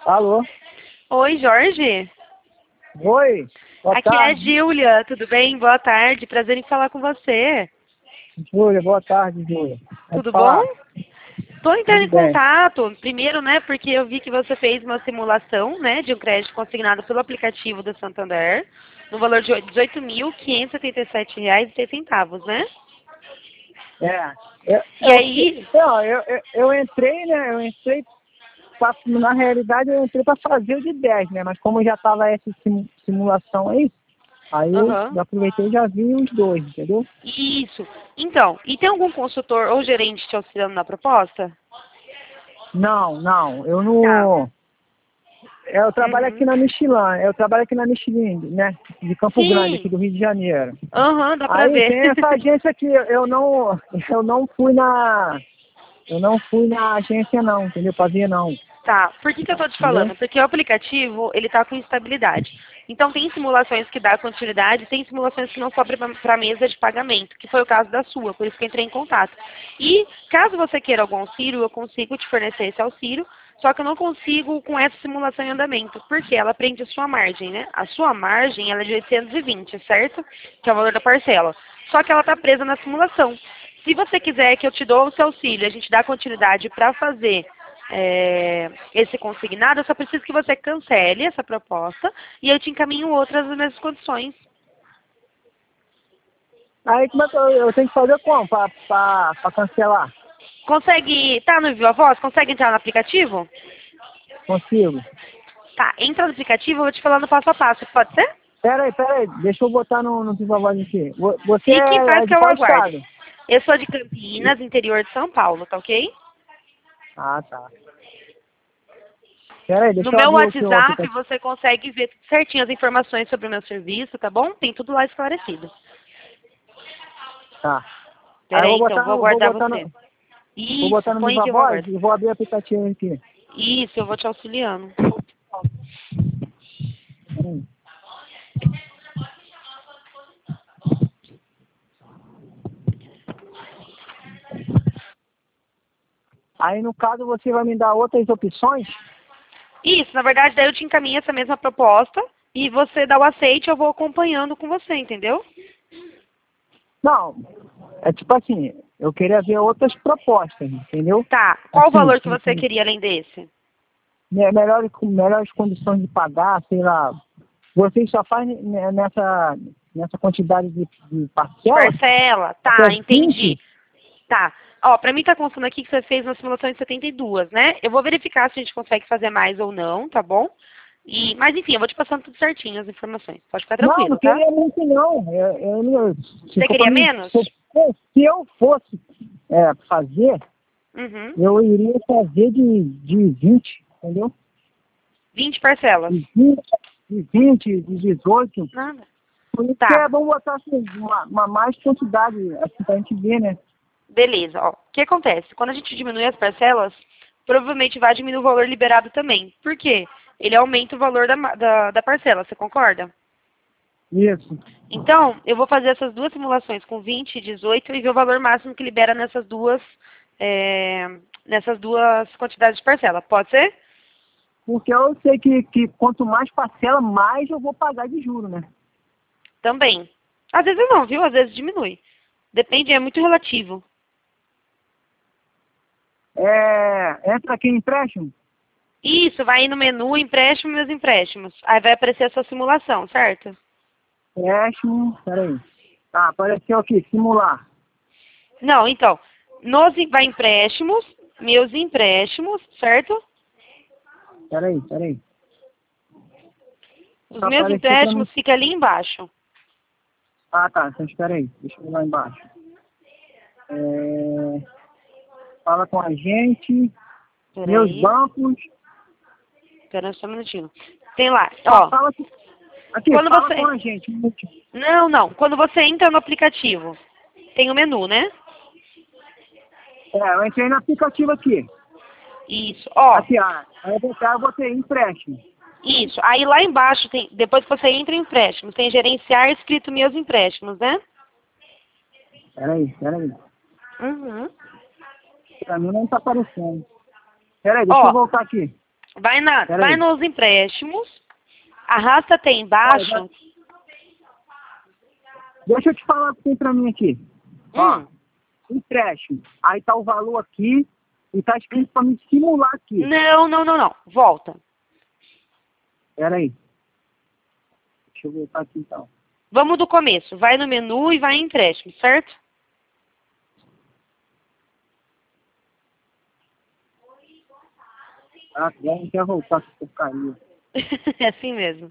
Alô? Oi, Jorge. Oi, boa Aqui é a tarde. Júlia, tudo bem? Boa tarde, prazer em falar com você. Júlia, boa tarde, Júlia. Pode Tudo bom? falar. Estou entrando Tudo em bem. contato, primeiro, né, porque eu vi que você fez uma simulação, né, de um crédito consignado pelo aplicativo do Santander, no valor de R$ 18.577,06, né? É, eu, E eu, aí, não, eu entrei, né? Eu entrei, na realidade, eu entrei para fazer o de 10, né? Mas como já estava essa simulação aí eu aham, aproveitei e já vi os dois, entendeu? isso. Então, e tem algum consultor ou gerente te auxiliando na proposta? Não, não, eu Tá. não. Eu trabalho aqui Uhum. na Michelin, eu trabalho aqui na Michelin, né? De Campo Grande, aqui Sim. do Rio de Janeiro. Aham, dá pra Aí ver. tem essa agência aqui, eu não fui na, eu não fui na agência não, entendeu? Pra ver não, Tá, por que eu tô te entendeu? falando? Porque o aplicativo, ele tá com instabilidade. Então tem simulações que dá continuidade, tem simulações que não sobem para a mesa de pagamento, que foi o caso da sua, por isso que eu entrei em contato. E caso você queira algum auxílio, eu consigo te fornecer esse auxílio, só que eu não consigo com essa simulação em andamento, porque ela prende a sua margem, né? A sua margem, ela é de 820, certo? Que é o valor da parcela. Só que ela tá presa na simulação. Se você quiser que eu te dou o seu auxílio, a gente dá continuidade para fazer esse consignado, eu só preciso que você cancele essa proposta e eu te encaminho outras nas mesmas condições. Aí como é que eu tenho que fazer como pra cancelar? Consegue, tá no Viva Voz? Consegue entrar no aplicativo? Consigo. Tá, entra no aplicativo, eu vou te falando passo a passo, pode ser? Pera aí, deixa eu botar no Viva Voz aqui. Você Fique em paz é que de eu qual aguardo. estado? Eu sou de Campinas, interior de São Paulo, tá ok? Ah, tá. Pera aí, No deixa eu meu abrir aqui o WhatsApp aplicativo. você consegue ver tudo certinho as informações sobre o meu serviço, tá bom? Tem tudo lá esclarecido. Tá. Aí Peraí, então, vou aguardar você. vou Isso, botar no põe Viva que eu Voz aguardo. e vou abrir o aplicativo aqui. Isso, eu vou te auxiliando. Hum. Aí no caso você vai me dar outras opções? Isso, na verdade, daí eu te encaminho essa mesma proposta e você dá o aceite, eu vou acompanhando com você, entendeu? Não, é tipo assim, eu queria ver outras propostas, entendeu? Tá. Qual o Assim, valor que você queria além desse? melhores condições de pagar, sei lá. Vocês só fazem nessa quantidade de De parcela? parcela? Até Tá, entendi. 20? Tá. Ó, pra mim tá constando aqui que você fez uma simulação de 72, né? Eu vou verificar se a gente consegue fazer mais ou não, tá bom? Mas enfim, eu vou te passando tudo certinho as informações. Pode ficar Não, não tranquilo, tá? queria muito não. Se Você for para queria mim, menos? se eu fosse fazer, Uhum. eu iria fazer de 20, entendeu? 20 parcelas. De 18. Nada. Por isso que Tá. é bom botar assim, uma mais quantidade, assim, pra gente ver, né? Beleza, ó. O que acontece? Quando a gente diminui as parcelas, provavelmente vai diminuir o valor liberado também. Por quê? Ele aumenta o valor da parcela, você concorda? Isso. Então, eu vou fazer essas duas simulações com 20 e 18 e ver o valor máximo que libera é, nessas duas quantidades de parcela. Pode ser? Porque eu sei que quanto mais parcela, mais eu vou pagar de juro, né? Também. Às vezes não, viu? Às vezes diminui. Depende, é muito relativo. Entra aqui em empréstimo? Isso, vai aí no menu empréstimo e meus empréstimos. Aí vai aparecer a sua simulação, certo? Empréstimo, peraí. Tá, apareceu aqui, simular. Não, então, vai empréstimos, meus empréstimos, certo? Peraí. Os Só meus apareceu pra mim. empréstimos ficam ali embaixo. Ah, tá, então espera aí. Deixa eu ir lá embaixo. É, fala com a gente. Meus Peraí, bancos. pera só um minutinho. Tem lá, Ó, ó, fala aqui, quando fala com você... a gente. Não, não, quando você entra no aplicativo, tem o menu, né? Eu entrei no aplicativo aqui. Isso, ó, Aqui, aí eu botei empréstimo. isso. Aí lá embaixo tem, depois que você entra em empréstimos, tem gerenciar escrito meus empréstimos, né? Peraí. Uhum. Pra mim não tá aparecendo. Peraí, deixa eu Ó, voltar aqui. Vai nos empréstimos, arrasta até embaixo. Deixa eu te falar o que tem pra mim aqui. Ó, empréstimo. Aí tá o valor aqui e tá escrito pra me simular aqui. Não. Volta. Pera aí. Deixa eu voltar aqui então. Vamos do começo. Vai no menu e vai em empréstimo, certo? Ah, agora não quer voltar essa porcaria. É assim mesmo.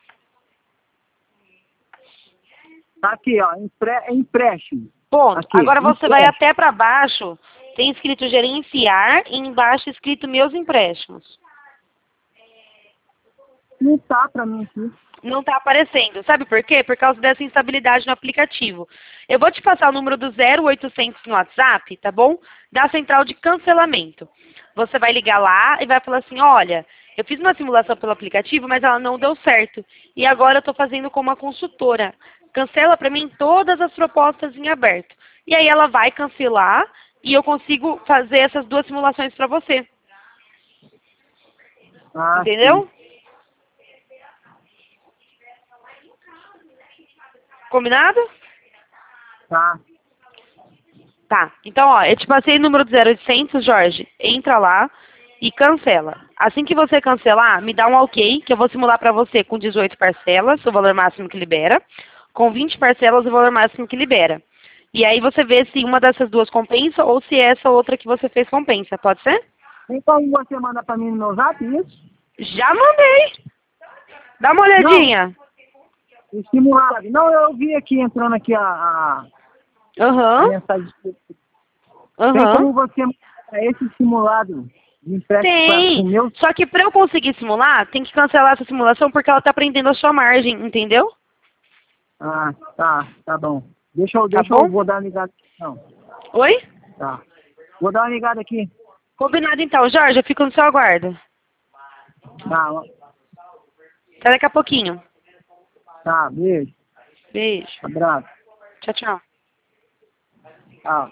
Tá aqui, ó. Empréstimo. Ponto. Aqui, Agora você vai empréstimo. até para baixo. Tem escrito gerenciar e embaixo escrito meus empréstimos. Não tá pra mim aqui. Não está aparecendo. Sabe por quê? Por causa dessa instabilidade no aplicativo. Eu vou te passar o número do 0800 no WhatsApp, tá bom? Da central de cancelamento. Você vai ligar lá e vai falar assim, olha, eu fiz uma simulação pelo aplicativo, mas ela não deu certo. E agora eu estou fazendo como uma consultora. Cancela para mim todas as propostas em aberto. E aí ela vai cancelar e eu consigo fazer essas 2 simulações para você. Ah, entendeu? Sim. Combinado? Tá. Tá. Então, ó, eu te passei o número do 0800, Jorge. Entra lá e cancela. Assim que você cancelar, me dá um ok, que eu vou simular para você com 18 parcelas, o valor máximo que libera, com 20 parcelas, o valor máximo que libera. E aí você vê se uma dessas 2 compensa ou se essa outra que você fez compensa. Pode ser? Tem como você mandar pra mim no meu zap isso? Já mandei. Dá uma olhadinha. Simular. Não, eu vi aqui entrando aqui a mensagem. Tem como você mandar esse simulado de empréstimo Tem. pro meu? Só que para eu conseguir simular, tem que cancelar essa simulação porque ela está prendendo a sua margem, entendeu? Ah, tá bom. Deixa Tá eu bom? vou dar uma ligada aqui. Não. Oi? Tá. Vou dar uma ligada aqui. Combinado então. Jorge, eu fico no seu aguardo. Tá, Até daqui a pouquinho. tá, beijo. Beijo. Abraço. Tchau, tchau. Tchau.